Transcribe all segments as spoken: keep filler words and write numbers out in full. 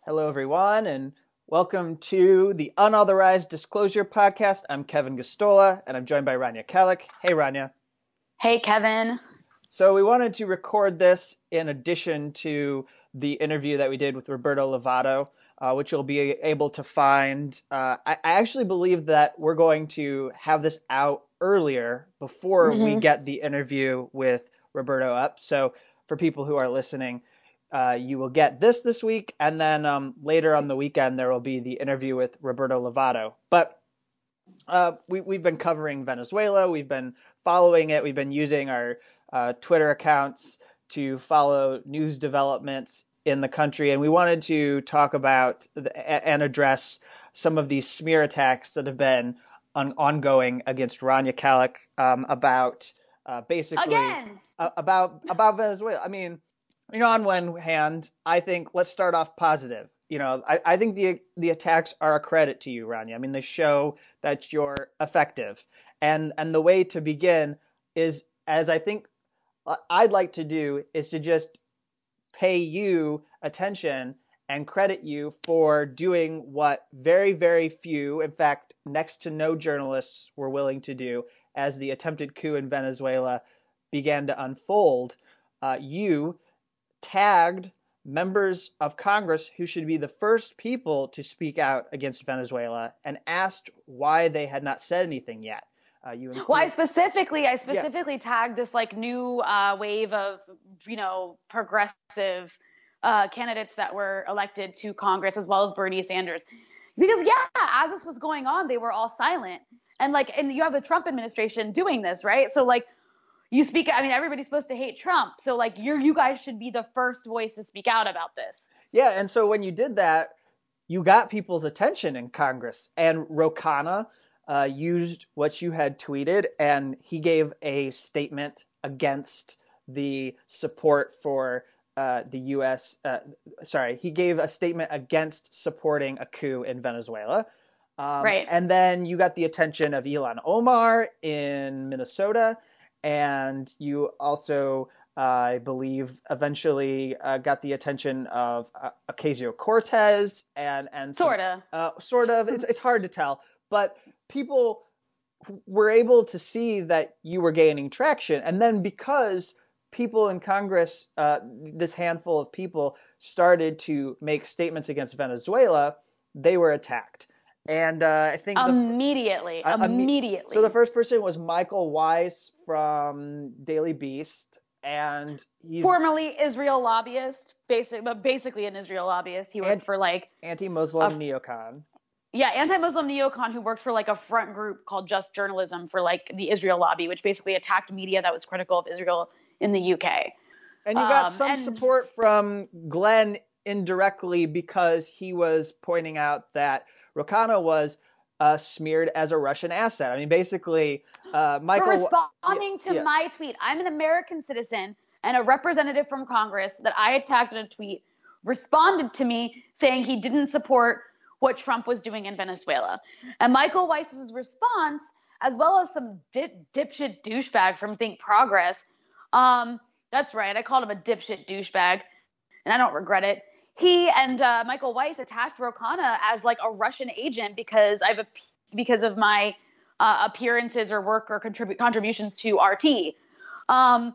Hello, everyone, and welcome to the Unauthorized Disclosure Podcast. I'm Kevin Gostola, and I'm joined by Rania Kalik. Hey, Rania. Hey, Kevin. So we wanted to record this in addition to the interview that we did with Roberto Lovato, uh, which you'll be able to find. Uh, I, I actually believe that we're going to have this out earlier before mm-hmm. we get the interview with Roberto up. So for people who are listening, Uh, you will get this this week, and then um, later on the weekend there will be the interview with Roberto Lovato. But uh, we, we've been covering Venezuela. We've been following it. We've been using our uh, Twitter accounts to follow news developments in the country, and we wanted to talk about the, and address some of these smear attacks that have been on, ongoing against Rania Kalik um, about uh, basically Again. Uh, about about Venezuela. I mean. You know, on one hand, I think let's start off positive. You know, I, I think the the attacks are a credit to you, Rania. I mean, they show that you're effective. And and the way to begin is, as I think I'd like to do, is to just pay you attention and credit you for doing what very, very few, in fact, next to no journalists were willing to do as the attempted coup in Venezuela began to unfold. Uh, you tagged members of Congress who should be the first people to speak out against Venezuela and asked why they had not said anything yet. Uh, you include- well, I specifically, I specifically yeah. tagged this like new uh, wave of, you know, progressive uh, candidates that were elected to Congress, as well as Bernie Sanders, because yeah, as this was going on, they were all silent, and like, and you have the Trump administration doing this, right? So like. You speak, I mean, everybody's supposed to hate Trump. So, like, you're, you guys should be the first voice to speak out about this. Yeah, and so when you did that, you got people's attention in Congress. And Ro Khanna uh, used what you had tweeted, and he gave a statement against the support for uh, the U S Uh, sorry, he gave a statement against supporting a coup in Venezuela. Um, right. And then you got the attention of Ilhan Omar in Minnesota. And you also, uh, I believe, eventually uh, got the attention of uh, Ocasio-Cortez and and sort of, uh, sort of. It's it's hard to tell, but people were able to see that you were gaining traction, and then because people in Congress, uh, this handful of people, started to make statements against Venezuela, they were attacked. And uh, I think immediately, the, uh, immediately. So the first person was Michael Weiss from Daily Beast, and he's formerly Israel lobbyist, basic, but basically an Israel lobbyist. He worked anti, for like anti-Muslim a, neocon. Yeah, anti-Muslim neocon who worked for like a front group called Just Journalism for like the Israel lobby, which basically attacked media that was critical of Israel in the U K. And you got um, some and, support from Glenn indirectly because he was pointing out that Ro Khanna was uh, smeared as a Russian asset. I mean, basically, uh, Michael... For responding yeah, to yeah. my tweet. I'm an American citizen and a representative from Congress that I attacked in a tweet, responded to me saying he didn't support what Trump was doing in Venezuela. And Michael Weiss's response, as well as some dip, dipshit douchebag from Think Progress, um, that's right, I called him a dipshit douchebag, and I don't regret it. He and uh, Michael Weiss attacked Ro Khanna as like a Russian agent because I've because of my uh, appearances or work or contrib- contributions to R T. Um,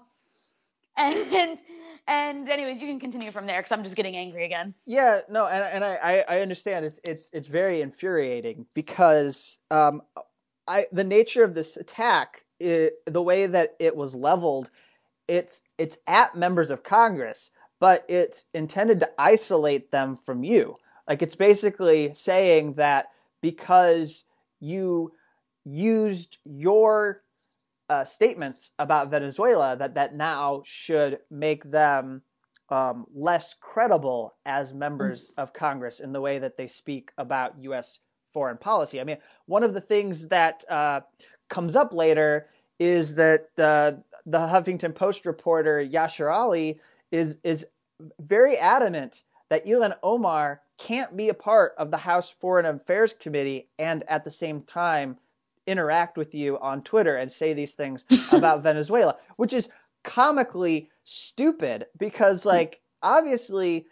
and and anyways, you can continue from there because I'm just getting angry again. Yeah, no, and and I, I understand it's it's it's very infuriating because um, I the nature of this attack, it, the way that it was leveled, it's it's at members of Congress. But it's intended to isolate them from you. Like it's basically saying that because you used your uh, statements about Venezuela, that that now should make them um, less credible as members of Congress in the way that they speak about U S foreign policy. I mean, one of the things that uh, comes up later is that uh, the Huffington Post reporter Yashar Ali is is very adamant that Ilhan Omar can't be a part of the House Foreign Affairs Committee and at the same time interact with you on Twitter and say these things about Venezuela, which is comically stupid because, like, obviously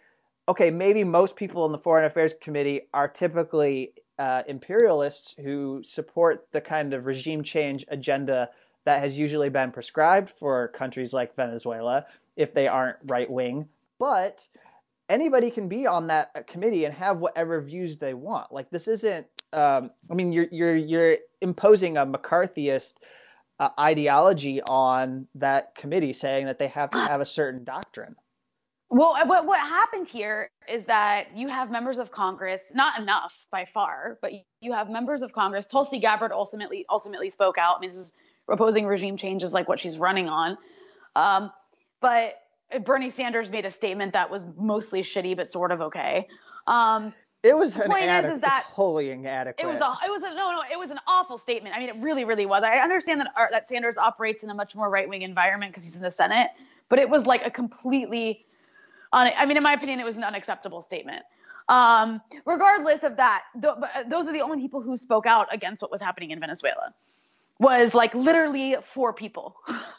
okay, maybe most people in the Foreign Affairs Committee are typically uh, imperialists who support the kind of regime change agenda that has usually been prescribed for countries like Venezuela if they aren't right wing. But anybody can be on that committee and have whatever views they want. Like this isn't. Um, I mean, you're you're you're imposing a McCarthyist uh, ideology on that committee, saying that they have to have a certain doctrine. Well, what what happened here is that you have members of Congress, not enough by far, but you have members of Congress. Tulsi Gabbard ultimately ultimately spoke out. I mean, this is opposing regime change is like what she's running on. Um, but Bernie Sanders made a statement that was mostly shitty, but sort of okay. Um, it was the an point adequate, is, is that it's wholly inadequate. It was a, it was a, no, no, it was an awful statement. I mean, it really, really was. I understand that uh, that Sanders operates in a much more right wing environment because he's in the Senate, but it was like a completely, un- I mean, in my opinion, it was an unacceptable statement. Um, regardless of that, th- those are the only people who spoke out against what was happening in Venezuela. Was like literally four people.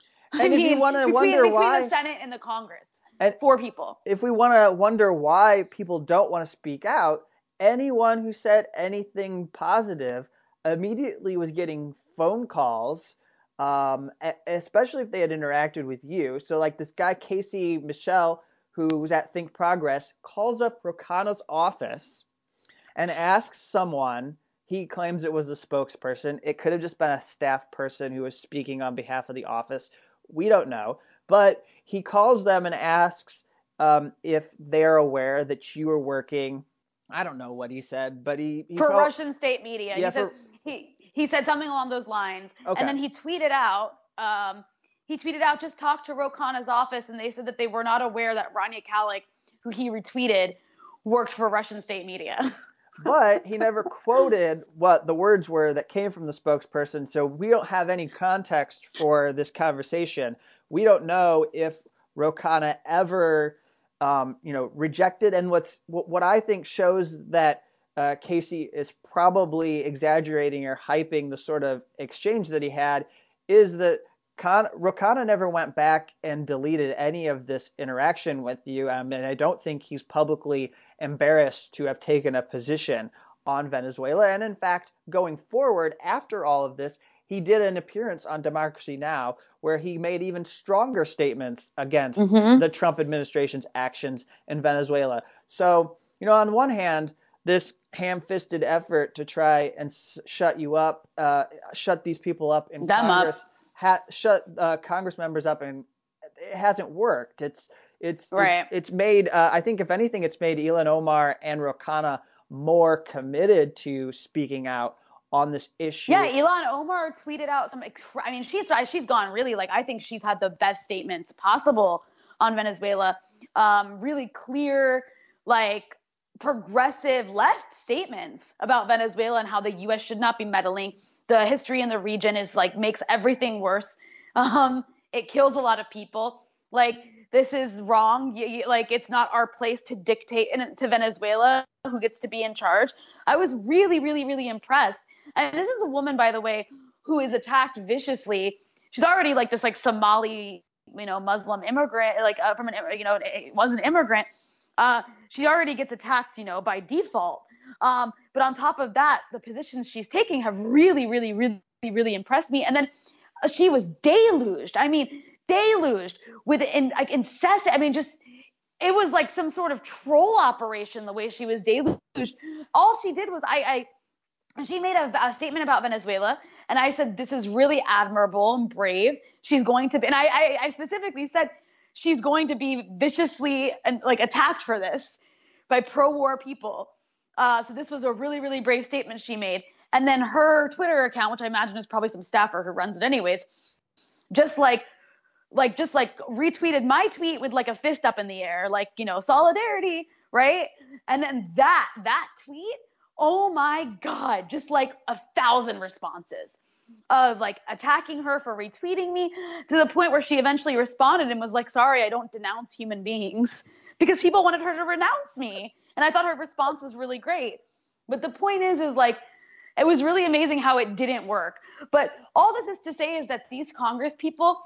I and if mean, you want to between, wonder between why, the Senate and the Congress, and four people. If we want to wonder why people don't want to speak out, anyone who said anything positive immediately was getting phone calls, um, especially if they had interacted with you. So, like this guy Casey Michel, who was at Think Progress, calls up Ro Khanna's office and asks someone. He claims it was a spokesperson. It could have just been a staff person who was speaking on behalf of the office. We don't know. But he calls them and asks um, if they're aware that you were working. I don't know what he said, but he, he for felt, Russian state media. Yeah, he said for, he he said something along those lines, okay. And then he tweeted out. Um, he tweeted out, just talked to Ro Khanna's office, and they said that they were not aware that Rania Khalek, who he retweeted, worked for Russian state media. But he never quoted what the words were that came from the spokesperson, so we don't have any context for this conversation. We don't know if Ro Khanna ever, um, you know, rejected. And what's what I think shows that uh, Casey is probably exaggerating or hyping the sort of exchange that he had is that Khan, Ro Khanna never went back and deleted any of this interaction with you. Um, and I don't think he's publicly embarrassed to have taken a position on Venezuela. And in fact, going forward after all of this, he did an appearance on Democracy Now! Where he made even stronger statements against mm-hmm. the Trump administration's actions in Venezuela. So, you know, on one hand, this ham-fisted effort to try and s- shut you up, uh, shut these people up in Them Congress, up. Ha- shut uh, Congress members up, and it hasn't worked. It's it's right. it's, it's made. Uh, I think if anything, it's made Ilhan Omar and Ro Khanna more committed to speaking out on this issue. Yeah, Ilhan Omar tweeted out some. I mean, she's she's gone really like I think she's had the best statements possible on Venezuela. Um, really clear, like progressive left statements about Venezuela and how the U S should not be meddling. The history in the region is like makes everything worse. Um, it kills a lot of people. Like this is wrong. You, you, like it's not our place to dictate in, to Venezuela who gets to be in charge. I was really, really, really impressed. And this is a woman, by the way, who is attacked viciously. She's already like this like Somali, you know, Muslim immigrant, like uh, from an, you know, was an immigrant. Uh, she already gets attacked, you know, by default. Um, but on top of that, the positions she's taking have really, really, really, really impressed me. And then uh, she was deluged. I mean, deluged with in, like incessant. I mean, just it was like some sort of troll operation the way she was deluged. All she did was I. I And she made a, a statement about Venezuela, and I said, this is really admirable and brave. She's going to be, and I, I, I specifically said, she's going to be viciously and like attacked for this by pro-war people. Uh, so this was a really, really brave statement she made. And then her Twitter account, which I imagine is probably some staffer who runs it anyways, just like, like, just like retweeted my tweet with like a fist up in the air, like, you know, solidarity, right? And then that, that tweet, oh my God, just like a thousand responses of like attacking her for retweeting me to the point where she eventually responded and was like, sorry, I don't denounce human beings, because people wanted her to renounce me. And I thought her response was really great. But the point is, is like, it was really amazing how it didn't work. But all this is to say is that these Congress people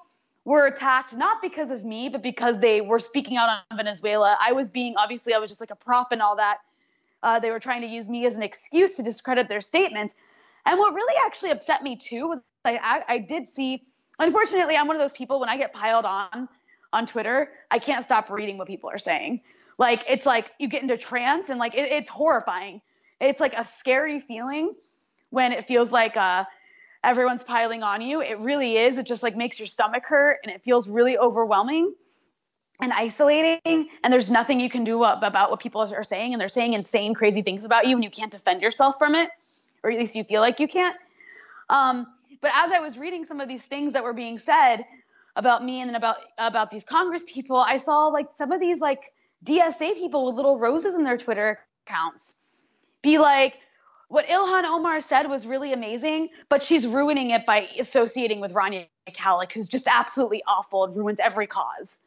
were attacked not because of me, but because they were speaking out on Venezuela. I was being, obviously, I was just like a prop and all that. Uh, they were trying to use me as an excuse to discredit their statements. And what really actually upset me too was I, I, I did see, unfortunately, I'm one of those people, when I get piled on on Twitter, I can't stop reading what people are saying. Like, it's like you get into trance and like it, it's horrifying. It's like a scary feeling when it feels like uh, everyone's piling on you. It really is. It just like makes your stomach hurt and it feels really overwhelming and isolating, and there's nothing you can do about what people are saying, and they're saying insane, crazy things about you, and you can't defend yourself from it, or at least you feel like you can't. Um, but as I was reading some of these things that were being said about me and then about about these Congress people, I saw like some of these like D S A people with little roses in their Twitter accounts be like, what Ilhan Omar said was really amazing, but she's ruining it by associating with Rania Khalek, who's just absolutely awful and ruins every cause.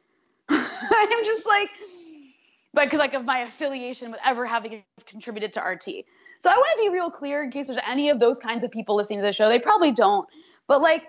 I'm just like, but because like of my affiliation with ever having contributed to R T. So I want to be real clear in case there's any of those kinds of people listening to the show. They probably don't. But like,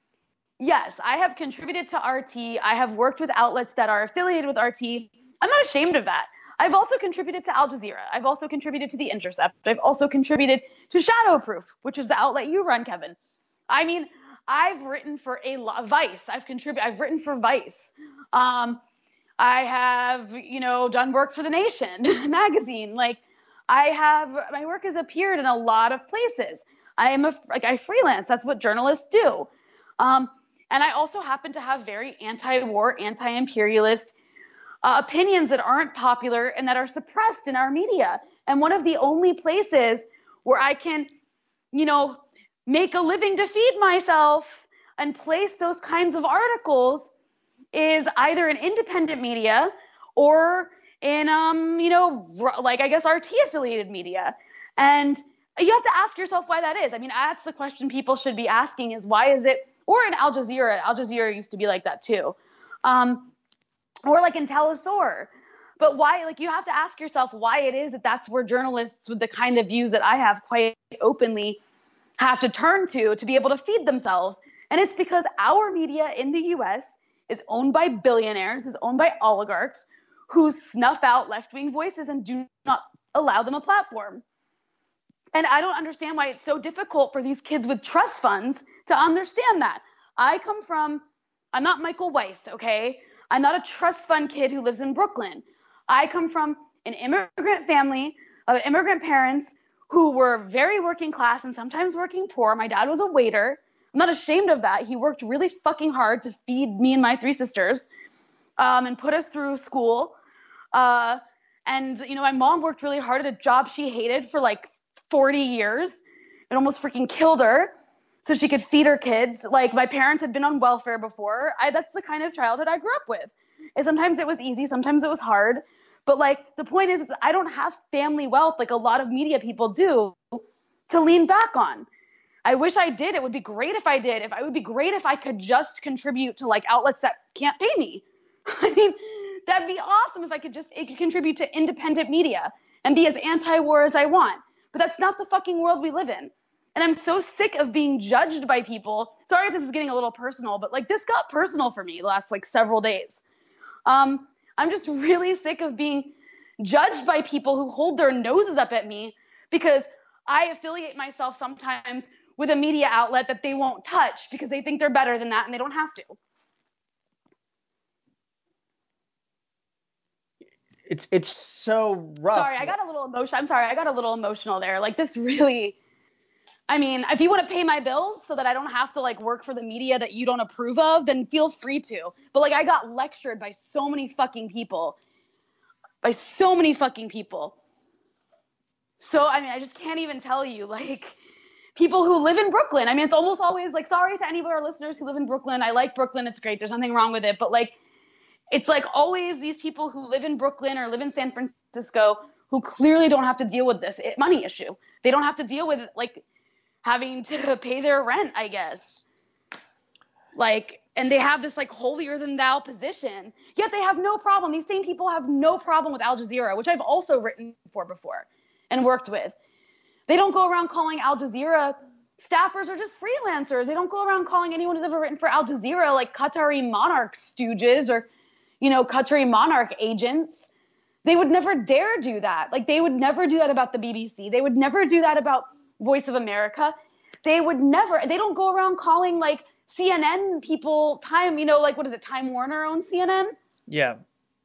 yes, I have contributed to R T. I have worked with outlets that are affiliated with R T. I'm not ashamed of that. I've also contributed to Al Jazeera. I've also contributed to The Intercept. I've also contributed to Shadowproof, which is the outlet you run, Kevin. I mean, I've written for a lot, Vice. I've contributed. I've written for Vice. Um, I have, you know, done work for The Nation magazine. Like, I have, my work has appeared in a lot of places. I am a, like, I freelance. That's what journalists do. Um, and I also happen to have very anti-war, anti-imperialist uh, opinions that aren't popular and that are suppressed in our media. And one of the only places where I can, you know, make a living to feed myself and place those kinds of articles is either in independent media or in, um, you know, like, I guess, R T-affiliated media. And you have to ask yourself why that is. I mean, that's the question people should be asking is why is it, or in Al Jazeera, Al Jazeera used to be like that too. Um, or like in Telesur. But why, like, you have to ask yourself why it is that that's where journalists with the kind of views that I have quite openly have to turn to to be able to feed themselves. And it's because our media in the U S is owned by billionaires, is owned by oligarchs who snuff out left-wing voices and do not allow them a platform. And I don't understand why it's so difficult for these kids with trust funds to understand that. I come from, I'm not Michael Weiss, okay? I'm not a trust fund kid who lives in Brooklyn. I come from an immigrant family of immigrant parents who were very working class and sometimes working poor. My dad was a waiter. I'm not ashamed of that. He worked really fucking hard to feed me and my three sisters um, and put us through school. Uh, and, you know, my mom worked really hard at a job she hated for like forty years. It almost freaking killed her so she could feed her kids. Like, my parents had been on welfare before. I, that's the kind of childhood I grew up with. And sometimes it was easy. Sometimes it was hard. But, like, the point is, is I don't have family wealth like a lot of media people do to lean back on. I wish I did. It would be great if I did. If I would be great if I could just contribute to like outlets that can't pay me. I mean, that'd be awesome if I could just it could contribute to independent media and be as anti-war as I want. But that's not the fucking world we live in. And I'm so sick of being judged by people. Sorry if this is getting a little personal, but like this got personal for me the last like several days. Um, I'm just really sick of being judged by people who hold their noses up at me because I affiliate myself sometimes with a media outlet that they won't touch because they think they're better than that and they don't have to. It's it's so rough. Sorry, I got a little emotional. I'm sorry, I got a little emotional there. Like this really, I mean, if you want to pay my bills so that I don't have to like work for the media that you don't approve of, then feel free to. But like I got lectured by so many fucking people, by so many fucking people. So, I mean, I just can't even tell you, like, people who live in Brooklyn. I mean, it's almost always like, sorry to any of our listeners who live in Brooklyn. I like Brooklyn. It's great. There's nothing wrong with it. But like, it's like always these people who live in Brooklyn or live in San Francisco who clearly don't have to deal with this money issue. They don't have to deal with like having to pay their rent, I guess. Like, and they have this like holier than thou position, yet they have no problem. These same people have no problem with Al Jazeera, which I've also written for before and worked with. They don't go around calling Al Jazeera staffers are just freelancers. They don't go around calling anyone who's ever written for Al Jazeera like Qatari monarch stooges or, you know, Qatari monarch agents. They would never dare do that. Like, they would never do that about the B B C. They would never do that about Voice of America. They would never, they don't go around calling like C N N people time, you know, like, what is it? Time Warner owns C N N? Yeah.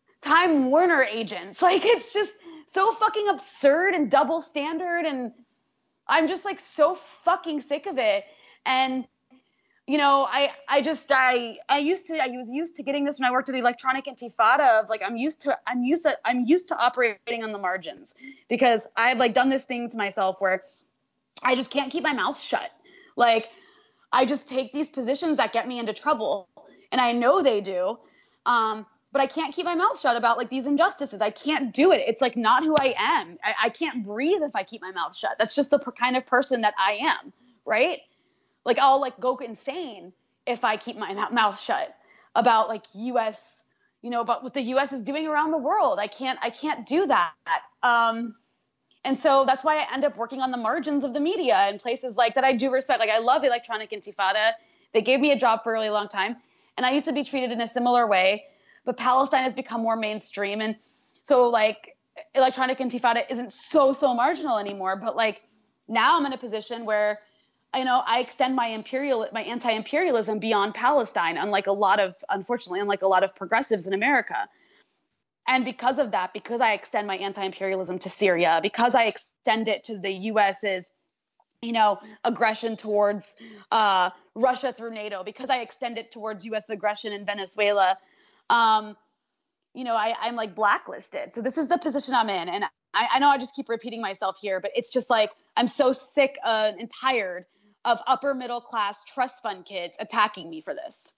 Time Warner agents. Like, it's just so fucking absurd and double standard. And I'm just like so fucking sick of it. And, you know, I, I just, I, I used to, I was used to getting this when I worked at the Electronic Intifada of like, I'm used to, I'm used to, I'm used to operating on the margins because I've like done this thing to myself where I just can't keep my mouth shut. Like, I just take these positions that get me into trouble, and I know they do. Um, but I can't keep my mouth shut about like these injustices. I can't do it. It's like not who I am. I, I can't breathe if I keep my mouth shut. That's just the per- kind of person that I am, right? Like, I'll like go insane if I keep my mouth shut about like U S, you know, about what the U S is doing around the world. I can't, I can't do that. Um, and so that's why I end up working on the margins of the media in places like that I do respect. Like, I love Electronic Intifada. They gave me a job for a really long time, and I used to be treated in a similar way, but Palestine has become more mainstream. And so like Electronic Intifada isn't so, so marginal anymore. But like now I'm in a position where, you know, I extend my imperial, my anti-imperialism beyond Palestine, unlike a lot of, unfortunately, unlike a lot of progressives in America. And because of that, because I extend my anti-imperialism to Syria, because I extend it to the US's, you know, aggression towards uh, Russia through NATO, because I extend it towards U S aggression in Venezuela, um, you know, I, I'm like blacklisted. So this is the position I'm in. And I, I know I just keep repeating myself here, but it's just like, I'm so sick uh, and tired of upper middle class trust fund kids attacking me for this.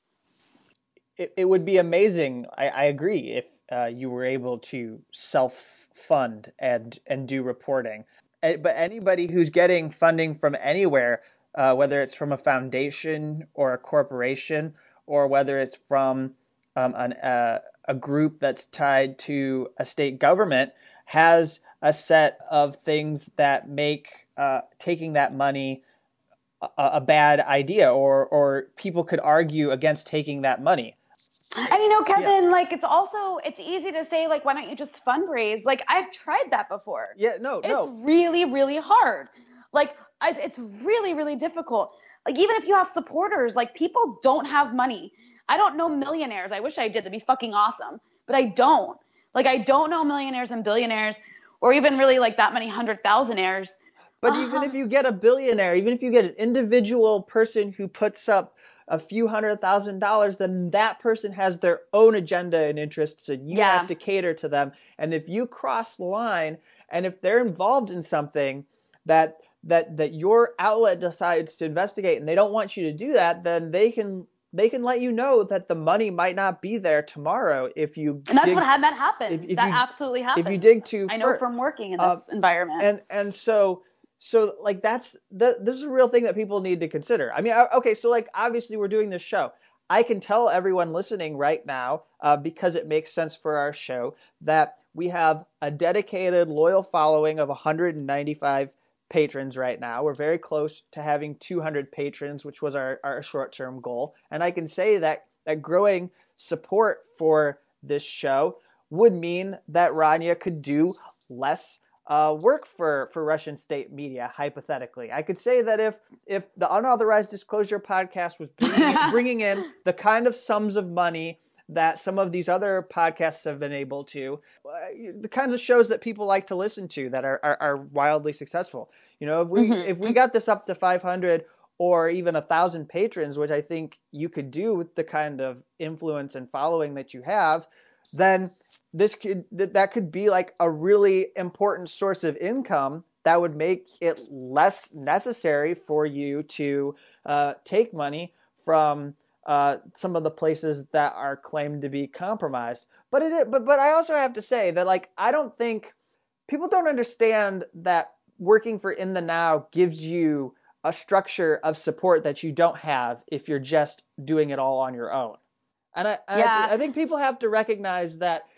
It, it would be amazing. I, I agree if uh, you were able to self-fund and and do reporting. Eh, But anybody who's getting funding from anywhere, uh, whether it's from a foundation or a corporation, or whether it's from um, an, uh, a group that's tied to a state government, has a set of things that make uh, taking that money a, a bad idea, or or people could argue against taking that money. And you know, Yeah. Kevin, like it's also it's easy to say like, why don't you just fundraise? Like, I've tried that before. Yeah, no, It's no. really, really hard. Like, I, it's really, really difficult. Like, even if you have supporters, like, people don't have money. I don't know millionaires. I wish I did. That'd be fucking awesome. But I don't. Like, I don't know millionaires and billionaires, or even really like that many hundred thousandaires. But even if Um, you get a billionaire, even if you get an individual person who puts up a few hundred thousand dollars, then that person has their own agenda and interests, and you have yeah. to cater to them. And if you cross the line, and if they're involved in something that that that your outlet decides to investigate, and they don't want you to do that, then they can they can let you know that the money might not be there tomorrow if you And that's dig what ha- that if happens. if That you absolutely if you happens. dig too I know far. from working in Uh, this environment. and and so so like that's that this is a real thing that people need to consider. I mean, okay, so like obviously we're doing this show. I can tell everyone listening right now, uh, because it makes sense for our show, that we have a dedicated, loyal following of one hundred ninety-five patrons right now. We're very close to having two hundred patrons, which was our, our short-term goal. And I can say that that growing support for this show would mean that Rania could do less uh, work for, for Russian state media, hypothetically. I could say that if if the Unauthorized Disclosure podcast was bringing in, bringing in the kind of sums of money that some of these other podcasts have been able to, uh, the kinds of shows that people like to listen to that are, are, are wildly successful. You know, if we if we Mm-hmm. got this up to five hundred or even a thousand patrons, which I think you could do with the kind of influence and following that you have, then this could that could be like a really important source of income that would make it less necessary for you to uh, take money from uh, some of the places that are claimed to be compromised. But it but but I also have to say that like I don't think people don't understand that working for In the Now gives you a structure of support that you don't have if you're just doing it all on your own. And I, I, Yeah. I think people have to recognize that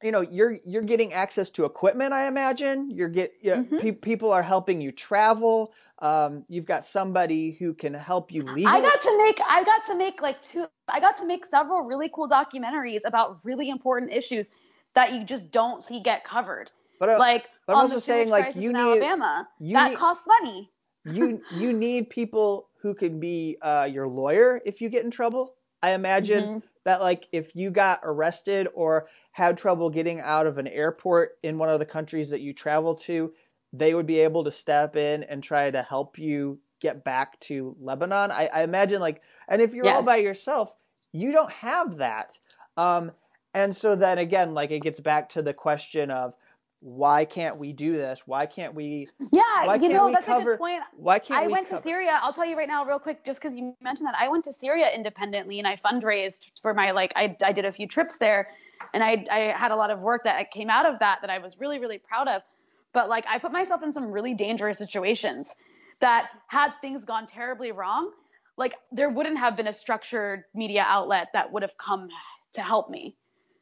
you know, you're you're getting access to equipment. I imagine you're get you know, Mm-hmm. pe- people are helping you travel. Um, you've got somebody who can help you legally. I got to make I got to make like two I got to make several really cool documentaries about really important issues that you just don't see get covered. But, uh, like but I'm on also the saying, sewage like, crisis you in need Alabama. you That need costs money. you you need people who can be uh, your lawyer if you get in trouble. I imagine Mm-hmm. that, like, if you got arrested or had trouble getting out of an airport in one of the countries that you travel to, they would be able to step in and try to help you get back to Lebanon. I, I imagine, like, and if you're all Yes. by yourself, you don't have that. Um, and so then again, like, it gets back to the question of, why can't we do this? Why can't we? Yeah, Why you can't know, we that's cover? a good point. Why can't I we went cover? to Syria. I'll tell you right now, real quick, just because you mentioned that. I went to Syria independently, and I fundraised for my, like, I, I did a few trips there, and I, I had a lot of work that came out of that that I was really, really proud of. But, like, I put myself in some really dangerous situations that, had things gone terribly wrong, like, there wouldn't have been a structured media outlet that would have come to help me.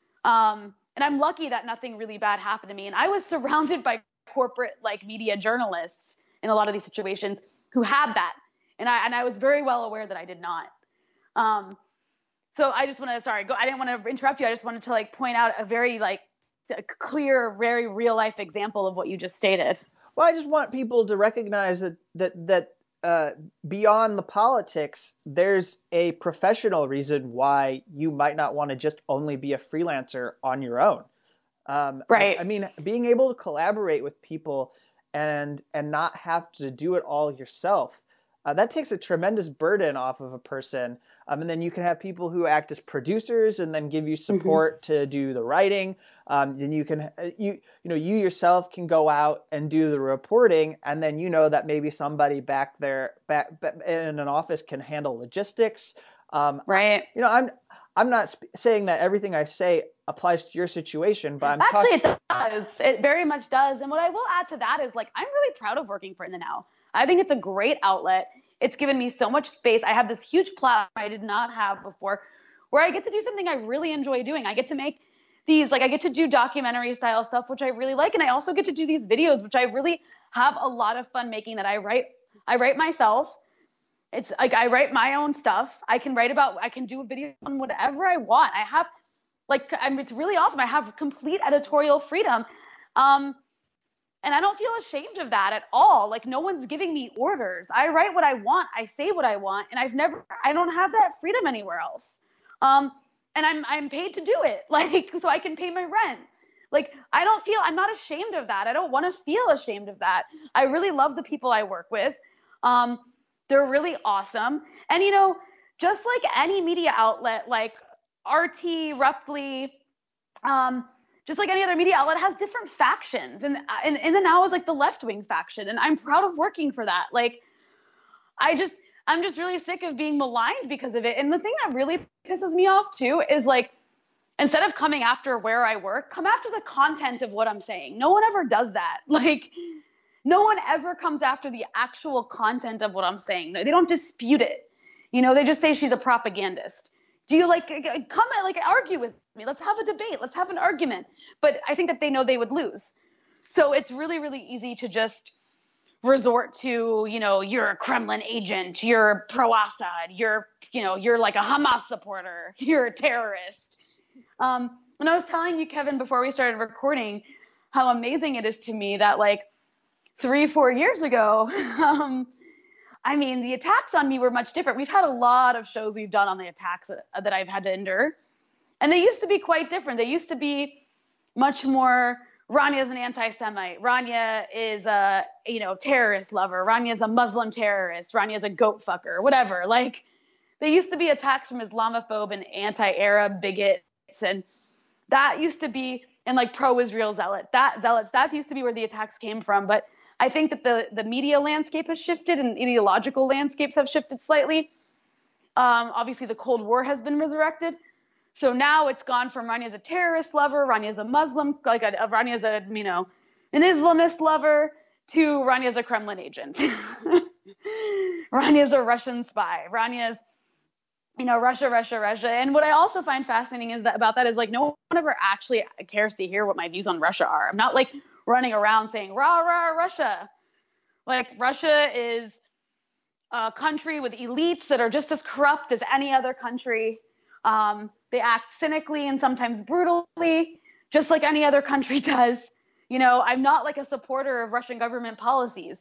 Um, and I'm lucky that nothing really bad happened to me. And I was surrounded by corporate, like, media journalists in a lot of these situations who had that. And I, and I was very well aware that I did not. Um, so I just want to, sorry, go, I didn't want to interrupt you. I just wanted to, like, point out a very, like, clear, very real life example of what you just stated. Well, I just want people to recognize that, that, that, uh, beyond the politics, there's a professional reason why you might not want to just only be a freelancer on your own. Um, Right. I mean, being able to collaborate with people and and not have to do it all yourself, uh, that takes a tremendous burden off of a person. Um, and then you can have people who act as producers and then give you support mm-hmm. to do the writing. Um, then you can you you know you yourself can go out and do the reporting, and then you know that maybe somebody back there back, back in an office can handle logistics. Um, right. You know, I'm I'm not sp- saying that everything I say applies to your situation, but I'm actually talk- it does. It very much does. And what I will add to that is, like, I'm really proud of working for In the Now. I think it's a great outlet. It's given me so much space. I have this huge platform I did not have before, where I get to do something I really enjoy doing. I get to make these, like, I get to do documentary style stuff, which I really like, and I also get to do these videos, which I really have a lot of fun making. That I write, I write myself. It's like I write my own stuff. I can write about, I can do videos on whatever I want. I have, like, I mean, it's really awesome. I have complete editorial freedom. Um, and I don't feel ashamed of that at all. Like, no one's giving me orders. I write what I want. I say what I want. And I've never, I don't have that freedom anywhere else. Um, and I'm, I'm paid to do it. Like, so I can pay my rent. Like, I don't feel, I'm not ashamed of that. I don't want to feel ashamed of that. I really love the people I work with. Um, they're really awesome. And, you know, just like any media outlet, like R T, Reply, um, just like any other media outlet, has different factions. And in, in the Now is like the left-wing faction. And I'm proud of working for that. Like, I just, I'm just really sick of being maligned because of it. And the thing that really pisses me off too is, like, instead of coming after where I work, come after the content of what I'm saying. No one ever does that. Like, no one ever comes after the actual content of what I'm saying. They don't dispute it. You know, they just say she's a propagandist. Do you, like, come and, like, argue with me? Let's have a debate. Let's have an argument. But I think that they know they would lose. So it's really, really easy to just resort to, you know, you're a Kremlin agent, you're pro-Assad, you're, you know, you're like a Hamas supporter, you're a terrorist. Um, and I was telling you, Kevin, before we started recording, how amazing it is to me that, like, three, four years ago, um, I mean, the attacks on me were much different. We've had a lot of shows we've done on the attacks that, that I've had to endure. And they used to be quite different. They used to be much more, Rania's an anti-Semite. Rania is a, you know, terrorist lover. Rania's a Muslim terrorist. Rania's a goat fucker, whatever. Like, they used to be attacks from Islamophobe and anti-Arab bigots. And that used to be, and like pro-Israel zealot, that zealots, that used to be where the attacks came from. But I think that the, the media landscape has shifted and ideological landscapes have shifted slightly. Um, obviously, the Cold War has been resurrected. So now it's gone from Rania's a terrorist lover, Rania's a Muslim, like a, a Rania's a, you know, an Islamist lover, to Rania's a Kremlin agent. Rania's a Russian spy. Rania's you know, Russia, Russia, Russia. And what I also find fascinating is that about that is like no one ever actually cares to hear what my views on Russia are. I'm not like running around saying rah rah Russia. Like Russia is a country with elites that are just as corrupt as any other country. Um, they act cynically and sometimes brutally, just like any other country does. You know, I'm not like a supporter of Russian government policies.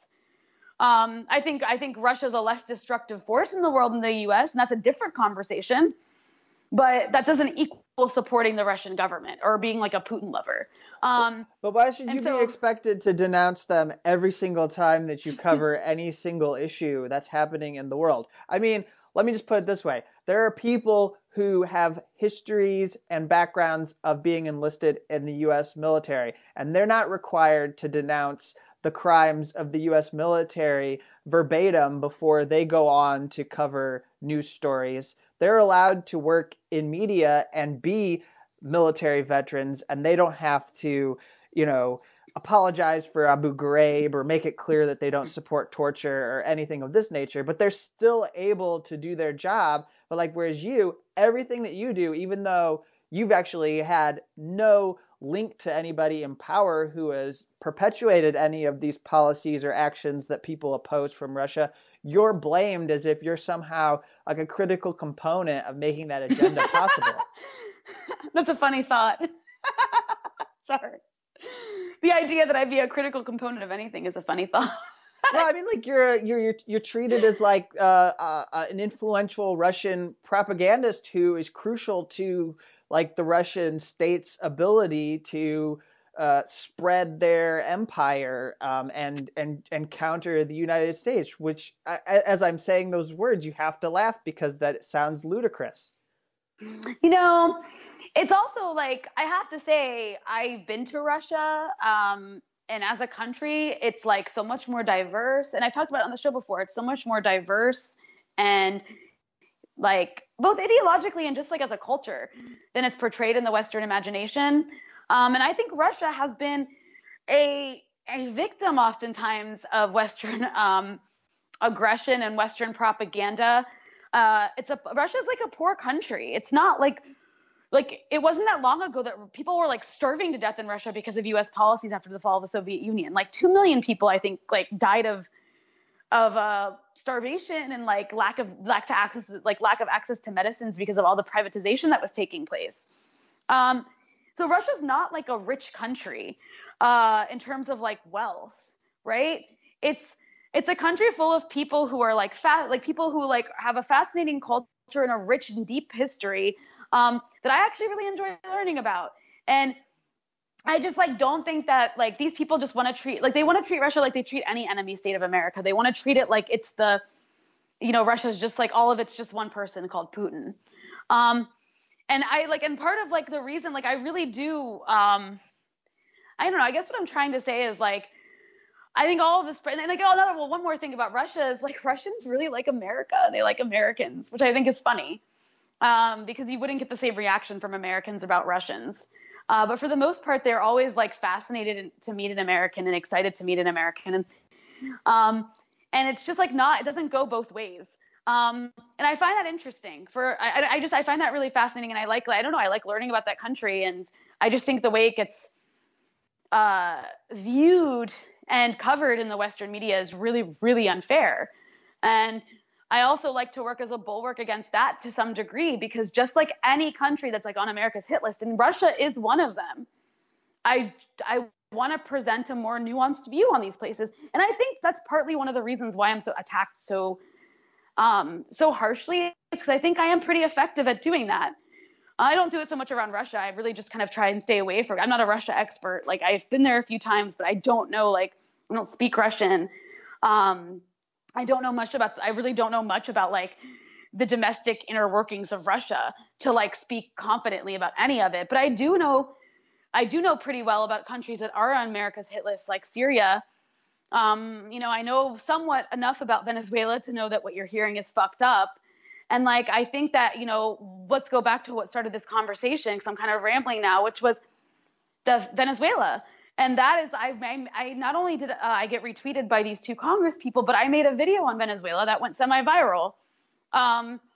Um, I think I think Russia is a less destructive force in the world than the U S, and that's a different conversation. But that doesn't equal supporting the Russian government or being like a Putin lover. Um, but why should you so, be expected to denounce them every single time that you cover any single issue that's happening in the world? I mean, let me just put it this way. There are people who have histories and backgrounds of being enlisted in the U S military, and they're not required to denounce the crimes of the U S military verbatim before they go on to cover news stories. They're allowed to work in media and be military veterans, and they don't have to, you know, apologize for Abu Ghraib or make it clear that they don't support torture or anything of this nature, but they're still able to do their job. But like, whereas you, everything that you do, even though you've actually had no link to anybody in power who has perpetuated any of these policies or actions that people oppose from Russia, you're blamed as if you're somehow like a critical component of making that agenda possible. That's a funny thought. Sorry. The idea that I'd be a critical component of anything is a funny thought. Well, I mean, like you're you're you're treated as like uh, uh, an influential Russian propagandist who is crucial to like the Russian state's ability to uh, spread their empire um, and and and counter the United States. Which, as I'm saying those words, you have to laugh because that sounds ludicrous. You know, it's also like I have to say I've been to Russia. Um, and as a country, it's like so much more diverse. And I've talked about it on the show before. It's so much more diverse and like both ideologically and just like as a culture than it's portrayed in the Western imagination. Um, and I think Russia has been a a victim oftentimes of Western um, aggression and Western propaganda. Uh, it's a Russia's like a poor country. It's not like like it wasn't that long ago that people were like starving to death in Russia because of U S policies after the fall of the Soviet Union. Like two million people, I think, like died of of uh, starvation and like lack of lack to access like lack of access to medicines because of all the privatization that was taking place. Um, so Russia's not like a rich country uh, in terms of like wealth, right? It's it's a country full of people who are like fat, like people who like have a fascinating culture and a rich and deep history um, that I actually really enjoy learning about. And I just like don't think that like these people just want to treat like they want to treat Russia like they treat any enemy state of America. They want to treat it like it's the, you know, Russia's just like all of it's just one person called Putin. Um, and I like and part of like the reason like I really do um, I don't know. I guess what I'm trying to say is like I think all of this and like oh another well one more thing about Russia is like Russians really like America. They like Americans, which I think is funny um, because you wouldn't get the same reaction from Americans about Russians. Uh, but for the most part, they're always like fascinated to meet an American and excited to meet an American. And, um, and it's just like not, it doesn't go both ways. Um, and I find that interesting for, I, I just, I find that really fascinating. And I like, I don't know, I like learning about that country. And I just think the way it gets uh, viewed and covered in the Western media is really, really unfair. And I also like to work as a bulwark against that to some degree, because just like any country that's like on America's hit list, and Russia is one of them, I, I want to present a more nuanced view on these places. And I think that's partly one of the reasons why I'm so attacked so, um, so harshly, is because I think I am pretty effective at doing that. I don't do it so much around Russia. I really just kind of try and stay away from it. I'm not a Russia expert. Like I've been there a few times, but I don't know, like I don't speak Russian. Um, I don't know much about, I really don't know much about like the domestic inner workings of Russia to like speak confidently about any of it. But I do know, I do know pretty well about countries that are on America's hit list, like Syria. Um, you know, I know somewhat enough about Venezuela to know that what you're hearing is fucked up. And like, I think that, you know, let's go back to what started this conversation, because I'm kind of rambling now, which was the Venezuela. And that is, I, I, I not only did uh, I get retweeted by these two Congress people, but I made a video on Venezuela that went semi-viral. Um,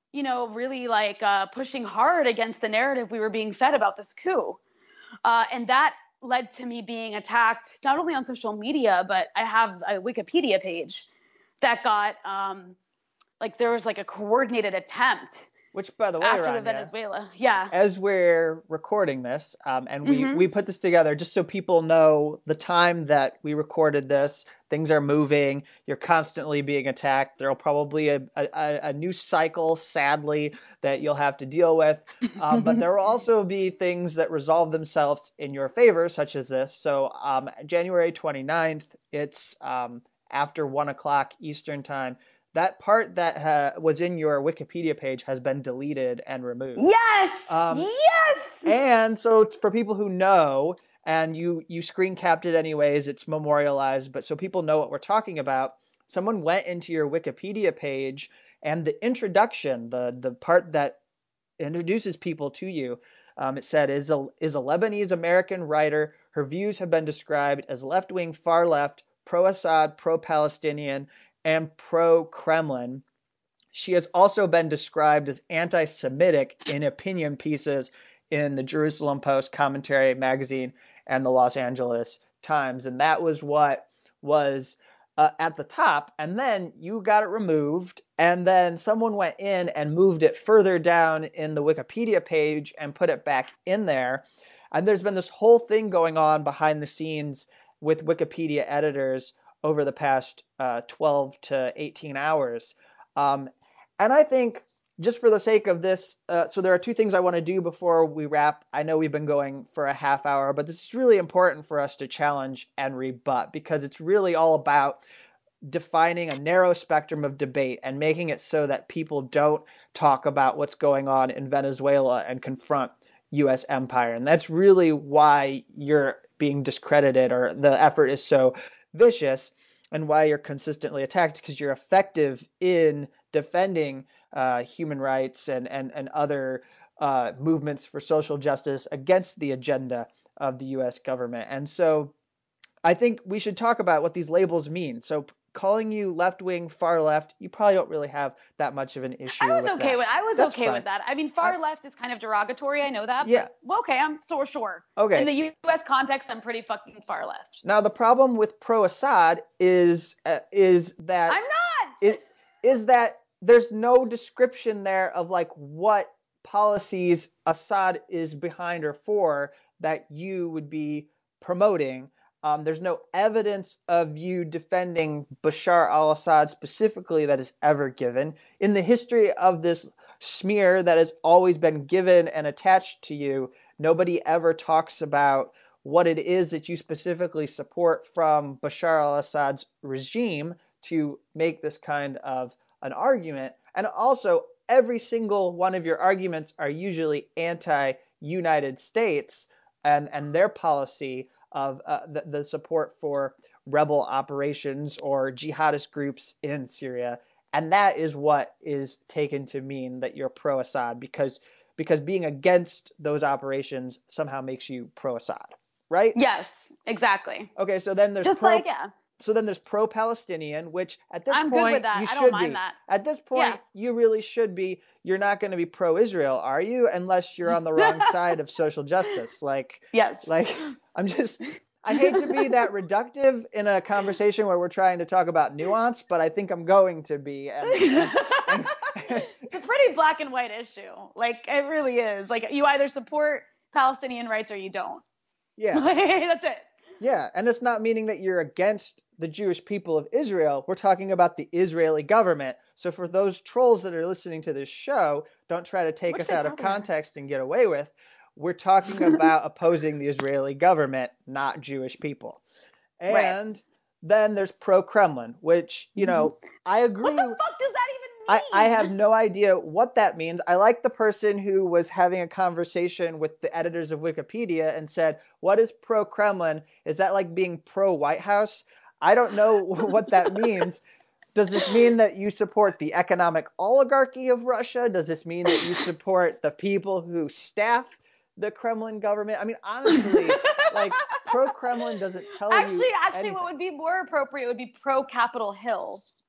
you know, really like uh, pushing hard against the narrative we were being fed about this coup. Uh, and that led to me being attacked not only on social media, but I have a Wikipedia page that got um, like there was like a coordinated attempt. Which, by the way, after Rania, the Venezuela, yeah. As we're recording this, um, and we, Mm-hmm. we put this together just so people know the time that we recorded this. Things are moving. You're constantly being attacked. There'll probably a, a, a new cycle, sadly, that you'll have to deal with. Um, but there will also be things that resolve themselves in your favor, such as this. So um, January twenty-ninth, it's um, after one o'clock Eastern time. That part that ha- was in your Wikipedia page has been deleted and removed. Yes. Um, yes. And so for people who know, and you you screen capped it anyways, it's memorialized, but so people know what we're talking about, someone went into your Wikipedia page and the introduction, the the part that introduces people to you, um, it said, is a, is a Lebanese American writer. Her views have been described as left-wing, far-left, pro-Assad, pro-Palestinian, and pro-Kremlin. She has also been described as anti-Semitic in opinion pieces in the Jerusalem Post, Commentary Magazine, and the Los Angeles Times. And that was what was uh, at the top. And then you got it removed. And then someone went in and moved it further down in the Wikipedia page and put it back in there. And there's been this whole thing going on behind the scenes with Wikipedia editors over the past uh, twelve to eighteen hours. Um, and I think just for the sake of this, uh, so there are two things I want to do before we wrap. I know we've been going for a half hour, but this is really important for us to challenge and rebut because it's really all about defining a narrow spectrum of debate and making it so that people don't talk about what's going on in Venezuela and confront U S empire. And that's really why you're being discredited, or the effort is so vicious, and why you're consistently attacked, because you're effective in defending uh, human rights and, and, and other uh, movements for social justice against the agenda of the U S government. And so I think we should talk about what these labels mean. So calling you left-wing, far-left, you probably don't really have that much of an issue with I was that. okay with I was That's okay fine. with that. I mean, far I- left is kind of derogatory. I know that. Yeah. But, well, okay, I'm so sure. Okay. In the U S context, I'm pretty fucking far left. Now the problem with pro-Assad is uh, is that I'm not. it is that there's no description there of like what policies Assad is behind or for that you would be promoting. Um, there's no evidence of you defending Bashar al-Assad specifically that is ever given. In the history of this smear that has always been given and attached to you, nobody ever talks about what it is that you specifically support from Bashar al-Assad's regime to make this kind of an argument. And also, every single one of your arguments are usually anti-United States and, and their policy of uh, the, the support for rebel operations or jihadist groups in Syria. And that is what is taken to mean that you're pro-Assad, because because being against those operations somehow makes you pro-Assad, right? Yes, exactly. Okay, so then there's Just pro, like, yeah. so then there's pro-Palestinian, which at this I'm good point with that. you I should don't mind be. that. At this point, Yeah. you really should be. You're not going to be pro-Israel, are you? Unless you're on the wrong side of social justice. Like, Yes. like I'm just. I hate to be that reductive in a conversation where we're trying to talk about nuance, but I think I'm going to be. And, and, and, It's a pretty black and white issue. Like, it really is. Like, you either support Palestinian rights or you don't. yeah. That's it. Yeah, and it's not meaning that you're against the Jewish people of Israel. We're talking about the Israeli government. So for those trolls that are listening to this show, don't try to take Which us they out of probably are. context and get away with. We're talking about opposing the Israeli government, not Jewish people. And Right. then there's pro-Kremlin, which, you know, I agree. What the fuck does that even I, mean? I have no idea what that means. I like the person who was having a conversation with the editors of Wikipedia and said, what is pro-Kremlin? Is that like being pro-White House? I don't know what that means. Does this mean that you support the economic oligarchy of Russia? Does this mean that you support the people who staff the Kremlin government? I mean, honestly, like pro-Kremlin doesn't tell Actually, you actually, anything. what would be more appropriate would be pro Capitol Hill.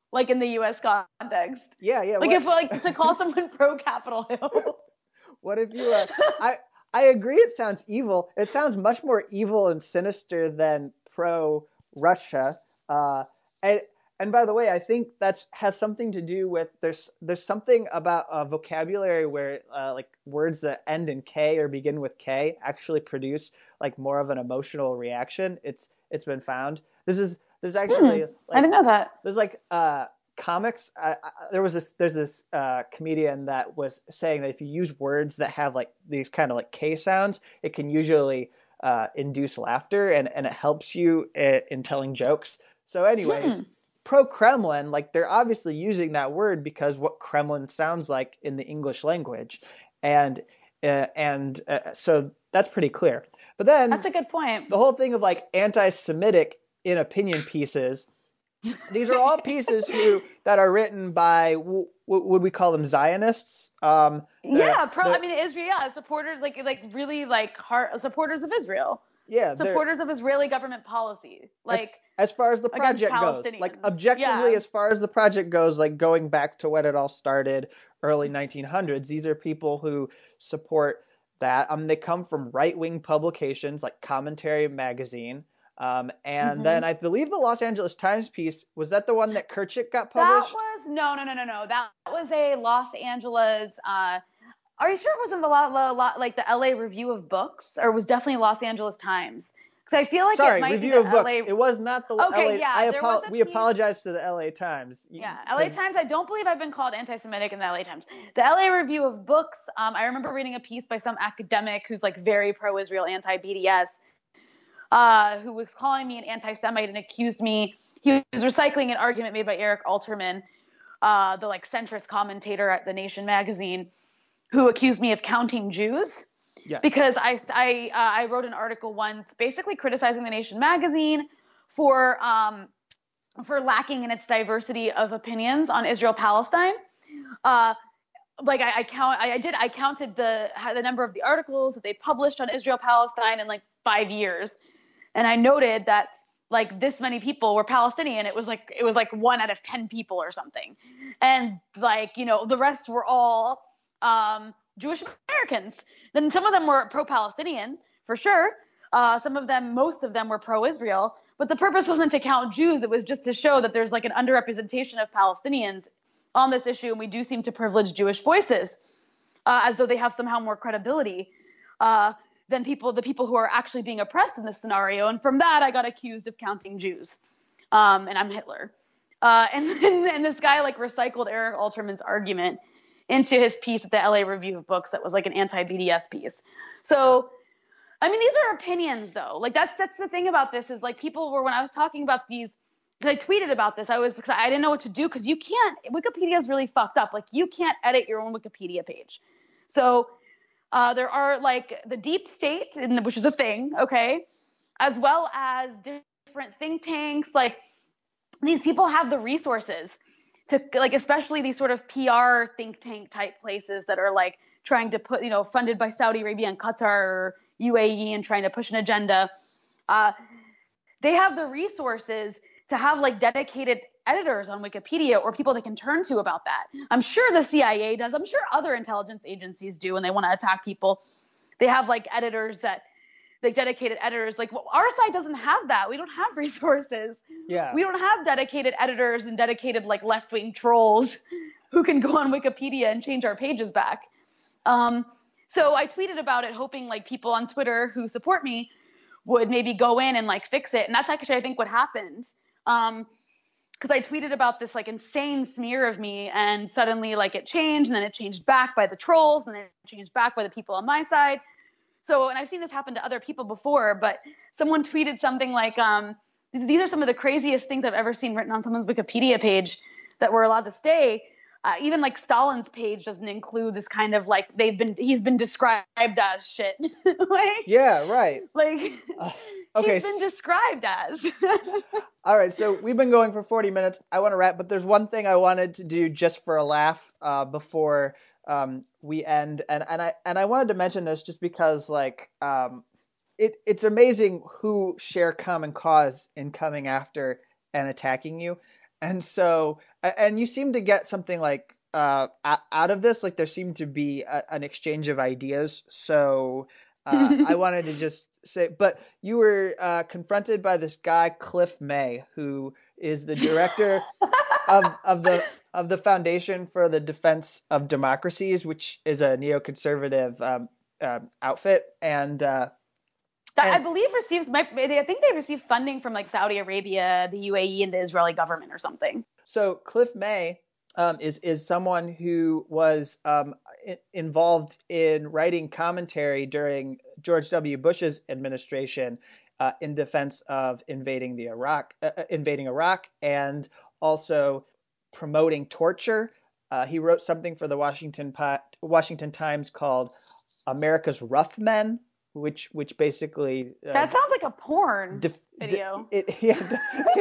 like in the U S context. Yeah, yeah. Like what, if like to call someone pro Capitol Hill. what if you? Uh, I I agree. It sounds evil. It sounds much more evil and sinister than pro Russia. Uh, and and by the way, I think that's has something to do with there's there's something about a vocabulary where uh, like words that end in K or begin with K actually produce like more of an emotional reaction. It's it's been found. This is this is Hmm, actually I didn't like know that. there's like uh comics. I, I, there was this there's this uh, comedian that was saying that if you use words that have like these kind of like K sounds, it can usually uh, induce laughter and and it helps you in, in telling jokes. So, anyways, Hmm. pro Kremlin, like they're obviously using that word because what Kremlin sounds like in the English language, and uh, and uh, so that's pretty clear. But then That's a good point. the whole thing of like anti-Semitic in opinion pieces, these are all pieces who that are written by what would we call them, Zionists? Um, the Yeah, pro. I the mean, Israel yeah, supporters like like really like heart supporters of Israel, yeah, they're supporters of Israeli government policy, as like as far as the against project goes, like Palestinians. objectively, Yeah, as far as the project goes, like going back to when it all started, early nineteen hundreds. These are people who support that. Um, they come from right wing publications like Commentary Magazine. Um, and hmm then I believe the Los Angeles Times piece was that the one that Kerchik got that published. was no, no, no, no, no. That was a Los Angeles. Uh, are you sure it wasn't the lot, lot like the L A Review of Books, or it was definitely Los Angeles Times? Because I feel like it Sorry, might be review the of books. L A. It was not the Okay, L A. I yeah, there was apo- a we piece. apologize to the L A Times Yeah, L A because Times. I don't believe I've been called anti-Semitic in the L A Times. The L A Review of Books. Um, I remember reading a piece by some academic who's like very pro-Israel, anti-B D S, uh, who was calling me an anti-Semite and accused me. He was recycling an argument made by Eric Alterman, uh, the like centrist commentator at The Nation magazine, who accused me of counting Jews yes, because I I, uh, I wrote an article once basically criticizing The Nation magazine for um, for lacking in its diversity of opinions on Israel Palestine. Uh, like I, I count, I, I did, I counted the the number of the articles that they published on Israel Palestine in like five years, and I noted that like this many people were Palestinian. It was like it was like one out of ten people or something, and like you know the rest were all um, Jewish Americans. Then some of them were pro-Palestinian for sure. Uh, some of them, most of them were pro-Israel, but the purpose wasn't to count Jews. It was just to show that there's like an underrepresentation of Palestinians on this issue, and we do seem to privilege Jewish voices uh, as though they have somehow more credibility uh, than people, the people who are actually being oppressed in this scenario. And from that, I got accused of counting Jews, um, and I'm Hitler. Uh, and, and, and this guy like recycled Eric Alterman's argument into his piece at the L A Review of Books that was like an anti-B D S piece. So I mean, these are opinions, though. Like that's that's the thing about this is like people were when I was talking about these. I tweeted about this. I was I didn't know what to do because you can't. Wikipedia is really fucked up. Like you can't edit your own Wikipedia page. So uh, there are like the deep state, which is a thing, okay, as well as different think tanks. Like these people have the resources to like, especially these sort of P R think tank type places that are like trying to put, you know, funded by Saudi Arabia and Qatar or U A E and trying to push an agenda. Uh, they have the resources to have like dedicated editors on Wikipedia or people they can turn to about that. I'm sure the C I A does. I'm sure other intelligence agencies do when they want to attack people. They have like editors that like dedicated editors. Like well, our site doesn't have that. We don't have resources. yeah, We don't have dedicated editors and dedicated like left-wing trolls who can go on Wikipedia and change our pages back. Um, so I tweeted about it, hoping like people on Twitter who support me would maybe go in and like fix it. And that's actually I think what happened. Um, because I tweeted about this like insane smear of me, and suddenly like it changed, and then it changed back by the trolls, and then it changed back by the people on my side. So, and I've seen this happen to other people before, but someone tweeted something like, um, these are some of the craziest things I've ever seen written on someone's Wikipedia page that were allowed to stay. Uh, even like Stalin's page doesn't include this kind of like they've been he's been described as shit. like yeah, right. like Uh, okay, he's been described as. all right. So we've been going for forty minutes. I want to wrap, but there's one thing I wanted to do just for a laugh uh, before um, we end, and and I and I wanted to mention this just because like um, it it's amazing who share common cause in coming after and attacking you. And so And you seem to get something like uh, out of this. Like there seemed to be a, an exchange of ideas. So uh, I wanted to just say, but you were uh, confronted by this guy, Cliff May, who is the director of of the of the Foundation for the Defense of Democracies, which is a neoconservative um, uh, outfit, and uh, that I and believe receives. I think they receive funding from like Saudi Arabia, the U A E, and the Israeli government or something. So Cliff May um, is is someone who was um, involved in writing commentary during George W. Bush's administration uh, in defense of invading the Iraq, uh, invading Iraq, and also promoting torture. Uh, he wrote something for the Washington Washington Times called "America's Rough Men," which which basically uh, that sounds like a porn def- video. De- it, yeah,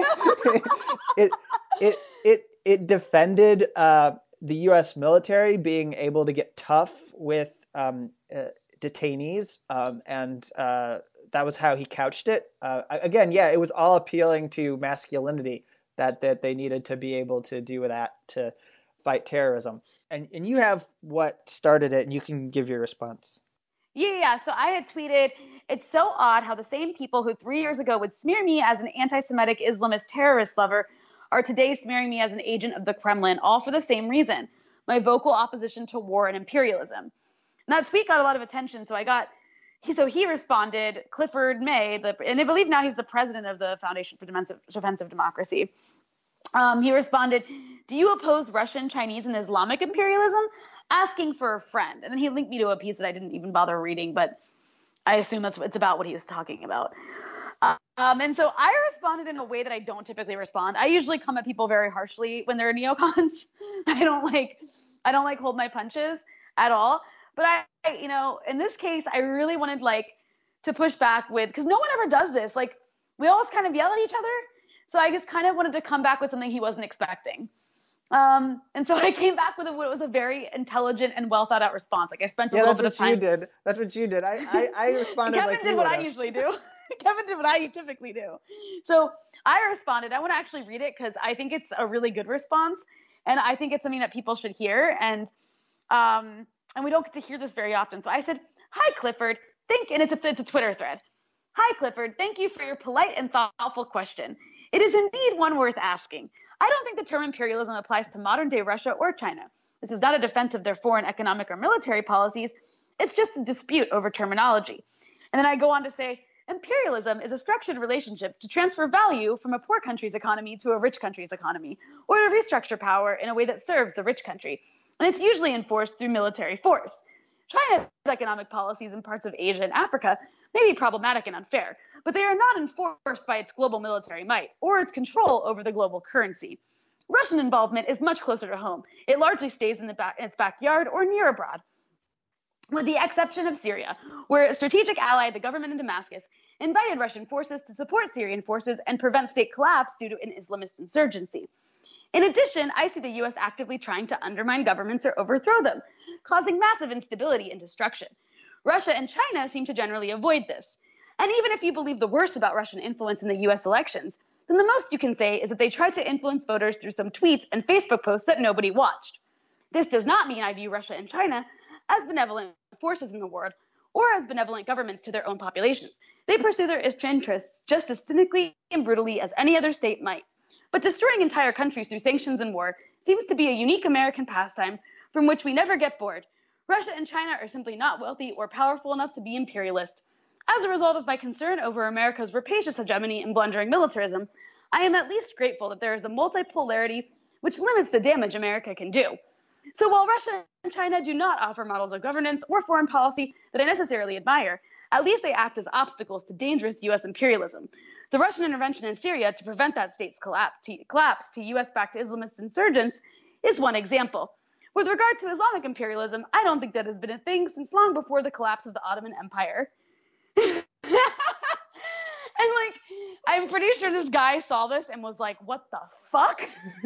it it it it defended uh, the U S military being able to get tough with um, uh, detainees, um, and uh, that was how he couched it. Uh, again, yeah, it was all appealing to masculinity that that they needed to be able to do that to fight terrorism. And and you have what started it, and you can give your response. Yeah, yeah. So I had tweeted, it's so odd how the same people who three years ago would smear me as an anti-Semitic Islamist terrorist lover are today smearing me as an agent of the Kremlin, all for the same reason, my vocal opposition to war and imperialism. And that tweet got a lot of attention, so I got, he, so he responded, Clifford May, the, and I believe now he's the president of the Foundation for Defense of Democracy. Um, he responded, do you oppose Russian, Chinese, and Islamic imperialism? Asking for a friend. And then he linked me to a piece that I didn't even bother reading, but I assume that's it's about what he was talking about. Um, and so I responded in a way that I don't typically respond. I usually come at people very harshly when they're neocons. I don't like, I don't like hold my punches at all. But I, you know, in this case, I really wanted like to push back with, because no one ever does this. Like we always kind of yell at each other. So I just kind of wanted to come back with something he wasn't expecting. Um, and so I came back with a, what was a very intelligent and well thought out response. Like I spent a yeah, little bit of time. Yeah, that's what you did. That's what you did. I, I, I responded Kevin like did you what would've. I usually do. Kevin did what I typically do. So I responded. I want to actually read it because I think it's a really good response. And I think it's something that people should hear. And, um, and we don't get to hear this very often. So I said, hi, Clifford. Think, and it's a, it's a Twitter thread. Hi, Clifford. Thank you for your polite and thoughtful question. It is indeed one worth asking. I don't think the term imperialism applies to modern-day Russia or China. This is not a defense of their foreign economic or military policies. It's just a dispute over terminology. And then I go on to say, imperialism is a structured relationship to transfer value from a poor country's economy to a rich country's economy, or to restructure power in a way that serves the rich country. And it's usually enforced through military force. China's economic policies in parts of Asia and Africa may be problematic and unfair, but they are not enforced by its global military might or its control over the global currency. Russian involvement is much closer to home. It largely stays in, the back, in its backyard or near abroad, with the exception of Syria, where a strategic ally, the government in Damascus, invited Russian forces to support Syrian forces and prevent state collapse due to an Islamist insurgency. In addition, I see the U S actively trying to undermine governments or overthrow them, causing massive instability and destruction. Russia and China seem to generally avoid this. And even if you believe the worst about Russian influence in the U S elections, then the most you can say is that they tried to influence voters through some tweets and Facebook posts that nobody watched. This does not mean I view Russia and China as benevolent forces in the world or as benevolent governments to their own populations. They pursue their interests just as cynically and brutally as any other state might. But destroying entire countries through sanctions and war seems to be a unique American pastime from which we never get bored. Russia and China are simply not wealthy or powerful enough to be imperialist. As a result of my concern over America's rapacious hegemony and blundering militarism, I am at least grateful that there is a multipolarity which limits the damage America can do. So while Russia and China do not offer models of governance or foreign policy that I necessarily admire, at least they act as obstacles to dangerous U S imperialism. The Russian intervention in Syria to prevent that state's collapse to, collapse to U S-backed Islamist insurgents is one example. With regard to Islamic imperialism, I don't think that has been a thing since long before the collapse of the Ottoman Empire. And like, I'm pretty sure this guy saw this and was like, what the fuck?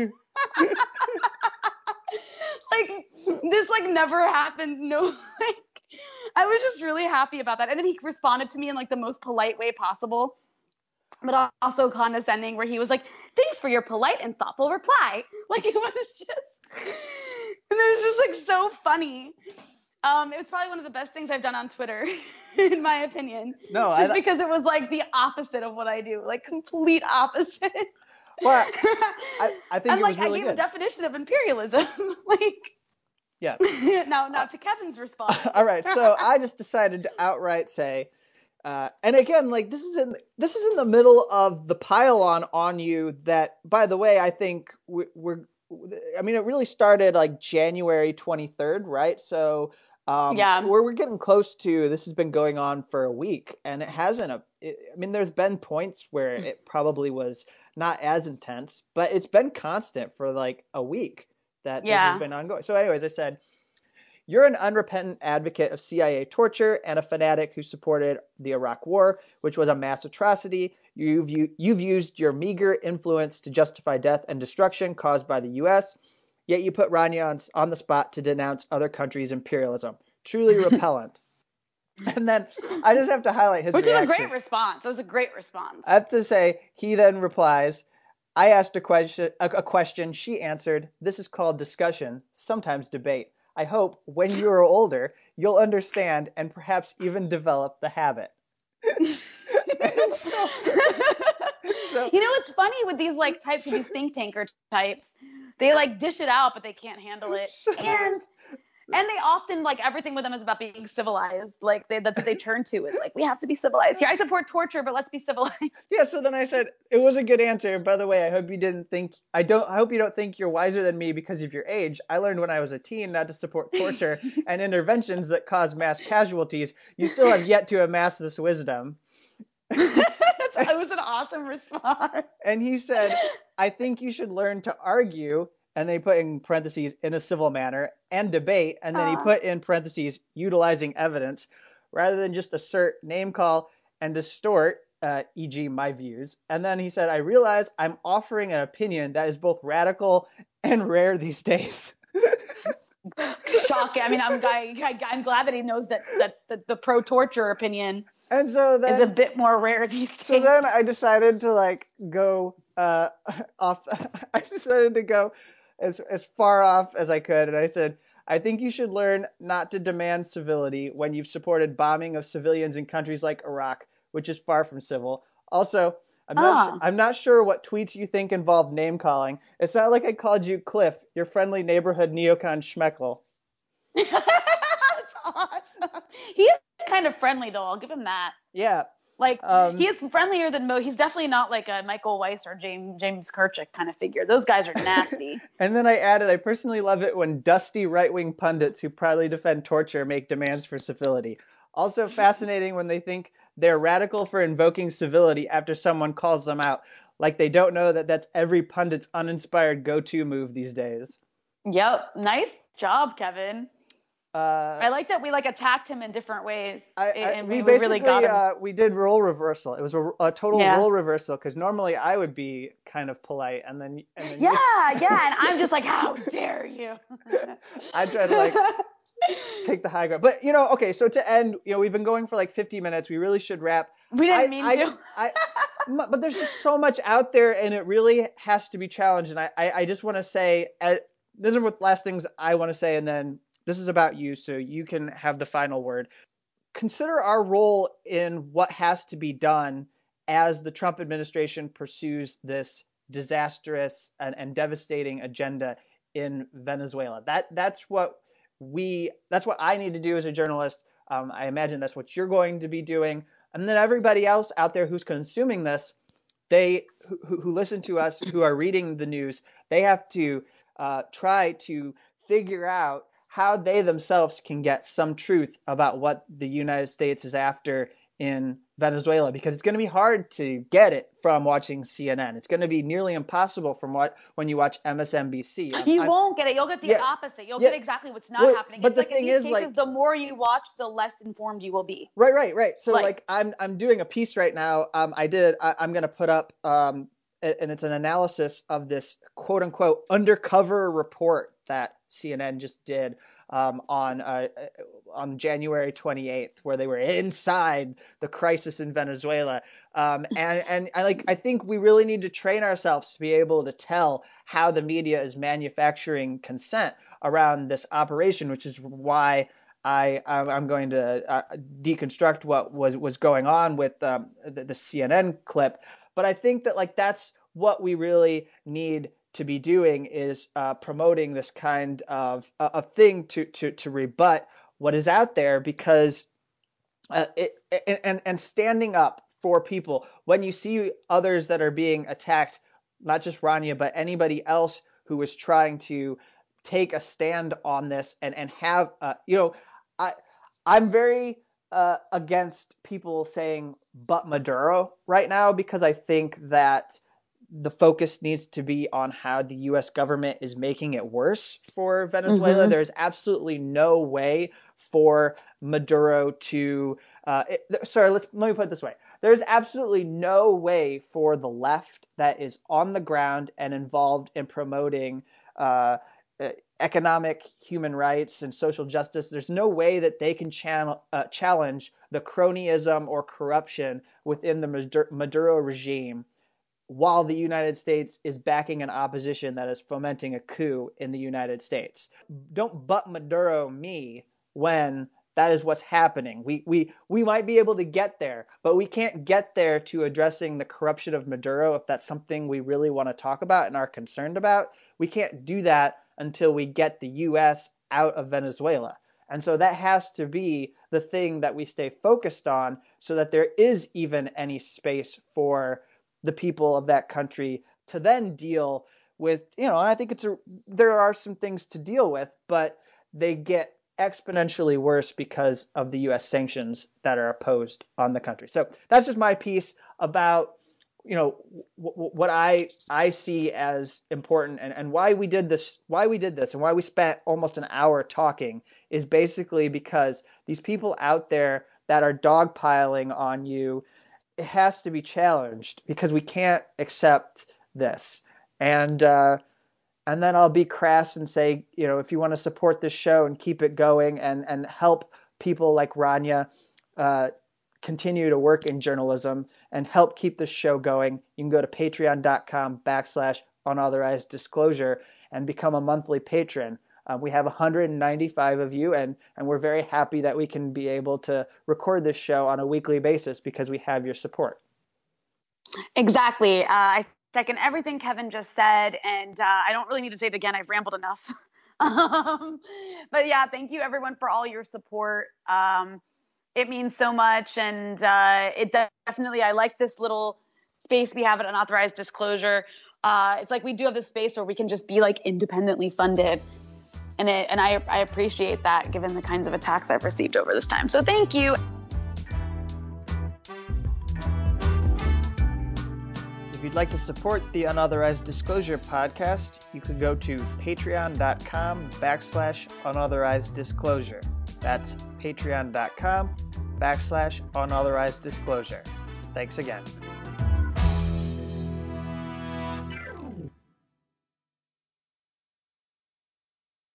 Like, this like never happens. No, like, I was just really happy about that. And then he responded to me in like the most polite way possible. but also condescending, where he was like, thanks for your polite and thoughtful reply. Like, it was just, and it was just like so funny. Um, it was probably one of the best things I've done on Twitter, in my opinion. No, just I, because it was like the opposite of what I do, like complete opposite. Well, I, I think and it like was really I gave good. a definition of imperialism. Like, yeah. now, now to Kevin's response. All right, so I just decided to outright say, uh, and again, like this is in this is in the middle of the pile-on on you. That, by the way, I think we, we're. I mean, it really started like January twenty-third, right? So um, yeah, we're we're getting close to. This has been going on for a week, and it hasn't. A, it, I mean, there's been points where it probably was not as intense, but it's been constant for like a week that yeah. this has been ongoing. So, anyways, I said, you're an unrepentant advocate of C I A torture and a fanatic who supported the Iraq War, which was a mass atrocity. You've, you've used your meager influence to justify death and destruction caused by the U S, yet you put Rania on, on the spot to denounce other countries' imperialism. Truly repellent. And then I just have to highlight his Which reaction. is a great response. It was a great response. I have to say, he then replies, I asked a question, a, a question, she answered, this is called discussion, sometimes debate. I hope when you are older, you'll understand and perhaps even develop the habit. so, so, you know, it's funny with these like types of these think tanker types, they like dish it out, but they can't handle it. And and they often, like, everything with them is about being civilized. Like, they, that's what they turn to, is like, we have to be civilized here. I support torture, but let's be civilized. Yeah, so then I said, it was a good answer. By the way, I hope you didn't think, I don't, I hope you don't think you're wiser than me because of your age. I learned when I was a teen not to support torture and interventions that cause mass casualties. You still have yet to amass this wisdom. It was an awesome response. And he said, I think you should learn to argue, and they put in parentheses, in a civil manner, and debate, and then Aww. He put in parentheses, utilizing evidence, rather than just assert, name call, and distort, uh, for example my views. And then he said, I realize I'm offering an opinion that is both radical and rare these days. Shocking. I mean, I'm, I, I'm glad that he knows that, that, that the pro-torture opinion and so then, is a bit more rare these days. So then I decided to, like, go uh, off. I decided to go as as far off as I could, and I said, I think you should learn not to demand civility when you've supported bombing of civilians in countries like Iraq, which is far from civil. Also, I'm not, ah. su- I'm not sure what tweets you think involved name-calling. It's not like I called you Cliff, your friendly neighborhood neocon schmeckle. That's awesome. He is kind of friendly, though. I'll give him that. Yeah. Like, um, he is friendlier than Mo. He's definitely not like a Michael Weiss or James James Kirchick kind of figure. Those guys are nasty. And then I added, I personally love it when dusty right-wing pundits who proudly defend torture make demands for civility. Also fascinating when they think they're radical for invoking civility after someone calls them out. Like they don't know that that's every pundit's uninspired go-to move these days. Yep. Nice job, Kevin. Uh, I like that we like attacked him in different ways. I, I, and we, we, basically really got him. Uh, we did role reversal. It was a, a total yeah. role reversal because normally I would be kind of polite, and then and then yeah, you... yeah, and I'm just like, how dare you? I try to like take the high ground, but you know, okay. So to end, you know, we've been going for like fifty minutes. We really should wrap. We didn't I, mean I, to. I, I, but there's just so much out there, and it really has to be challenged. And I, I, I just want to say, uh, these are the last things I want to say, and then. This is about you, so you can have the final word. Consider our role in what has to be done as the Trump administration pursues this disastrous and, and devastating agenda in Venezuela. That that's what we that's what I need to do as a journalist. Um, I imagine that's what you're going to be doing, and then everybody else out there who's consuming this, they who, who listen to us, who are reading the news, they have to uh, try to figure out how they themselves can get some truth about what the United States is after in Venezuela, because it's going to be hard to get it from watching C N N. It's going to be nearly impossible from what when you watch M S N B C. I'm, you I'm, won't get it. You'll get the yeah, opposite. You'll yeah, get exactly what's not well, happening. But it's the like thing in these is, cases, like, the more you watch, the less informed you will be. Right, right, right. So, like, like I'm I'm doing a piece right now. Um, I did. I, I'm going to put up. Um, and it's an analysis of this quote unquote undercover report that C N N just did. um, on uh, on January twenty-eighth, where they were inside the crisis in Venezuela. Um, and and I like I think we really need to train ourselves to be able to tell how the media is manufacturing consent around this operation, which is why I I'm going to uh, deconstruct what was was going on with um, the, the C N N clip. But I think that like that's what we really need to be doing is uh, promoting this kind of uh, of thing to to to rebut what is out there, because uh, it and and standing up for people when you see others that are being attacked, not just Rania, but anybody else who is trying to take a stand on this and and have uh, you know, I I'm very uh, against people saying "but Maduro" right now, because I think that the focus needs to be on how the U S government is making it worse for Venezuela. Mm-hmm. There's absolutely no way for Maduro to. Uh, it, sorry, let's let me put it this way. There's absolutely no way for the left that is on the ground and involved in promoting uh, economic, human rights, and social justice. There's no way that they can channel, uh, challenge the cronyism or corruption within the Maduro regime, while the United States is backing an opposition that is fomenting a coup in the United States. Don't butt Maduro me when that is what's happening. We we we might be able to get there, but we can't get there to addressing the corruption of Maduro if that's something we really want to talk about and are concerned about. We can't do that until we get the U S out of Venezuela. And so that has to be the thing that we stay focused on, so that there is even any space for the people of that country to then deal with, you know, I think it's a, there are some things to deal with, but they get exponentially worse because of the U S sanctions that are imposed on the country. So that's just my piece about, you know, w- what I I see as important, and, and why we did this, why we did this, and why we spent almost an hour talking is basically because these people out there that are dogpiling on you, it has to be challenged, because we can't accept this. And uh, and then I'll be crass and say, you know, if you want to support this show and keep it going and, and help people like Rania uh, continue to work in journalism and help keep this show going, you can go to patreon.com backslash unauthorized disclosure and become a monthly patron. Uh, we have one hundred ninety-five of you, and, and we're very happy that we can be able to record this show on a weekly basis because we have your support. Exactly. Uh, I second everything Kevin just said, and uh, I don't really need to say it again. I've rambled enough. um, but yeah, thank you everyone for all your support. Um, it means so much, and uh, it definitely, I like this little space we have at Unauthorized Disclosure. Uh, it's like we do have this space where we can just be like independently funded. And it, and I, I appreciate that, given the kinds of attacks I've received over this time. So thank you. If you'd like to support the Unauthorized Disclosure podcast, you can go to patreon.com backslash unauthorized disclosure. That's patreon.com backslash unauthorized disclosure. Thanks again.